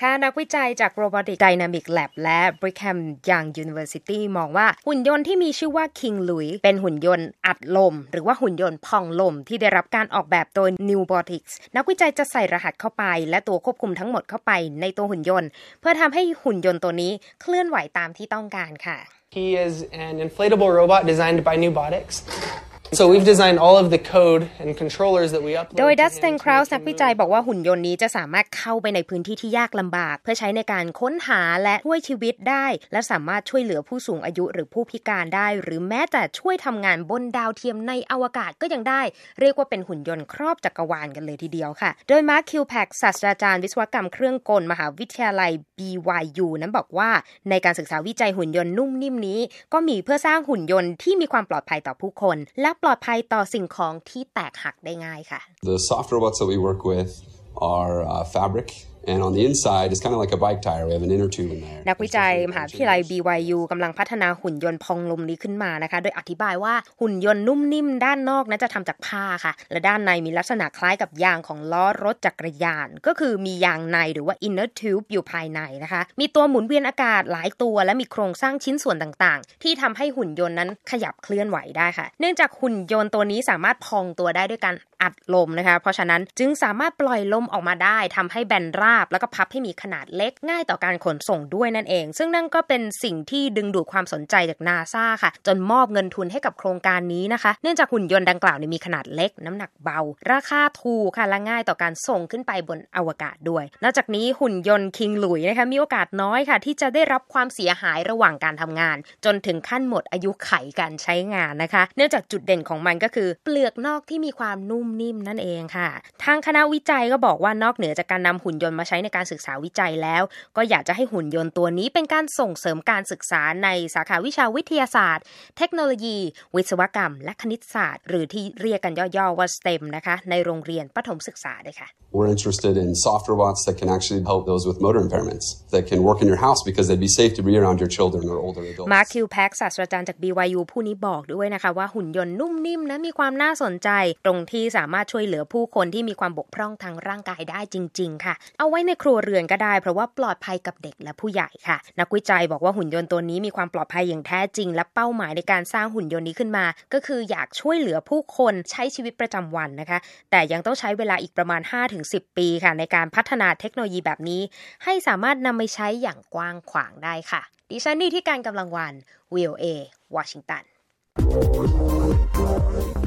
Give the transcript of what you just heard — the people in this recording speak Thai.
ค่ะนักวิจัยจาก Robotic Dynamic Lab และ Brigham Young University มองว่าหุ่นยนต์ที่มีชื่อว่า King Louis เป็นหุ่นยนต์อัดลมหรือว่าหุ่นยนต์พองลมที่ได้รับการออกแบบโดย Newbotics นักวิจัยจะใส่รหัสเข้าไปและตัวควบคุมทั้งหมดเข้าไปในตัวหุ่นยนต์เพื่อทำให้หุ่นยนต์ตัวนี้เคลื่อนไหวตามที่ต้องการค่ะ He is an inflatable robot designed by Newbotics.So we've designed all of the code and controllers that we upload โดย Dustin Krause นักวิจัยบอกว่าหุ่นยนต์นี้จะสามารถเข้าไปในพื้นที่ที่ยากลำบากเพื่อใช้ในการค้นหาและช่วยชีวิตได้และสามารถช่วยเหลือผู้สูงอายุหรือผู้พิการได้หรือแม้แต่ช่วยทำงานบนดาวเทียมในอวกาศก็ยังได้เรียกว่าเป็นหุ่นยนต์ครอบจักรวาลกันเลยทีเดียวค่ะโดย Mark Kilpack ศาสตราจารย์วิศวกรรมเครื่องกลมหาวิทยาลัย BYU นั้นบอกว่าในการศึกษาวิจัยหุ่นยนต์นุ่มนิ่มนี้ก็มีเพื่อสร้างหุ่นยนต์ที่มีความปลอดภัยต่อผู้คนและปลอดภัยต่อสิ่งของที่แตกหักได้ง่ายค่ะ The soft robots that we work with are fabric.And on the inside, it's kind of like a bike tire. We have an inner tube in there. นักวิจัยมหาวิทยาลัย BYU กำลังพัฒนาหุ่นยนต์พองลมนี้ขึ้นมานะคะโดยอธิบายว่าหุ่นยนต์นุ่มนิ่มด้านนอกนั้นจะทำจากผ้าค่ะและด้านในมีลักษณะคล้ายกับยางของล้อรถจักรยานก็คือมียางในหรือว่า inner tube อยู่ภายในนะคะมีตัวหมุนเวียนอากาศหลายตัวและมีโครงสร้างชิ้นส่วนต่างๆที่ทำให้หุ่นยนต์นั้นขยับเคลื่อนไหวได้ค่ะเนื่องจากหุ่นยนต์ตัวนี้สามารถพองตัวได้ด้วยการอัดลมนะคะเพราะฉะนั้นจึงสามารถปล่อยลมออกมาได้ทำให้แบนราบแล้วก็พับให้มีขนาดเล็กง่ายต่อการขนส่งด้วยนั่นเองซึ่งนั่นก็เป็นสิ่งที่ดึงดูดความสนใจจาก NASA ค่ะจนมอบเงินทุนให้กับโครงการนี้นะคะเนื่องจากหุ่นยนต์ดังกล่าวมีขนาดเล็กน้ำหนักเบาราคาถูกค่ะและง่ายต่อการส่งขึ้นไปบนอวกาศด้วยนอกจากนี้หุ่นยนต์ King Louis นะคะมีโอกาสน้อยค่ะที่จะได้รับความเสียหายระหว่างการทำงานจนถึงขั้นหมดอายุไขการใช้งานนะคะเนื่องจากจุดเด่นของมันก็คือเปลือกนอกที่มีความนุ่มนิ่มนั่นเองค่ะทางคณะวิจัยก็บอกว่านอกเหนือจากการนำหุ่นยนต์มาใช้ในการศึกษาวิจัยแล้วก็อยากจะให้หุ่นยนต์ตัวนี้เป็นการส่งเสริมการศึกษาในสาขาวิชาวิทยาศาสตร์เทคโนโลยีวิศวกรรมและคณิตศาสตร์หรือที่เรียกกันย่อๆว่า STEM นะคะในโรงเรียนประถมศึกษาด้วยค่ะ We're interested in soft robots that can actually help those with motor impairments that can work in your house because they'd be safe to be around your children or older adults. Mark Kilpack ศาสตราจารย์จาก BYU ผู้นี้บอกด้วยนะคะว่าหุ่นยนต์นุ่มนิ่มนะมีความน่าสนใจตรงที่สามารถช่วยเหลือผู้คนที่มีความบกพร่องทางร่างกายได้จริงๆค่ะเอาไว้ในครัวเรือนก็ได้เพราะว่าปลอดภัยกับเด็กและผู้ใหญ่ค่ะนักวิจัยบอกว่าหุ่นยนต์ตัวนี้มีความปลอดภัยอย่างแท้จริงและเป้าหมายในการสร้างหุ่นยนต์นี้ขึ้นมาก็คืออยากช่วยเหลือผู้คนใช้ชีวิตประจำวันนะคะแต่ยังต้องใช้เวลาอีกประมาณ 5-10 ปีค่ะในการพัฒนาเทคโนโลยีแบบนี้ให้สามารถนำไปใช้อย่างกว้างขวางได้ค่ะดิฉันนี่ที่การกำลังวัน VOA วอชิงตัน